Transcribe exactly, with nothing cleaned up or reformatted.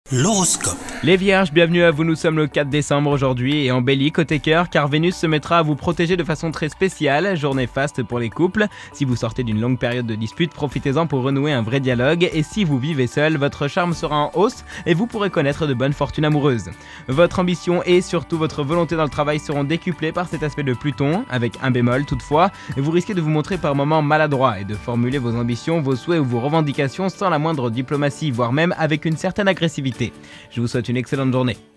L'horoscope. Les Vierges, bienvenue à vous, nous sommes le quatre décembre aujourd'hui et en Bélier côté cœur car Vénus se mettra à vous protéger de façon très spéciale, journée faste pour les couples. Si vous sortez d'une longue période de dispute, profitez-en pour renouer un vrai dialogue et si vous vivez seul, votre charme sera en hausse et vous pourrez connaître de bonnes fortunes amoureuses. Votre ambition et surtout votre volonté dans le travail seront décuplées par cet aspect de Pluton, avec un bémol toutefois, et vous risquez de vous montrer par moments maladroit et de formuler vos ambitions, vos souhaits ou vos revendications sans la moindre diplomatie, voire même avec une certaine agressivité. Je vous souhaite une excellente journée.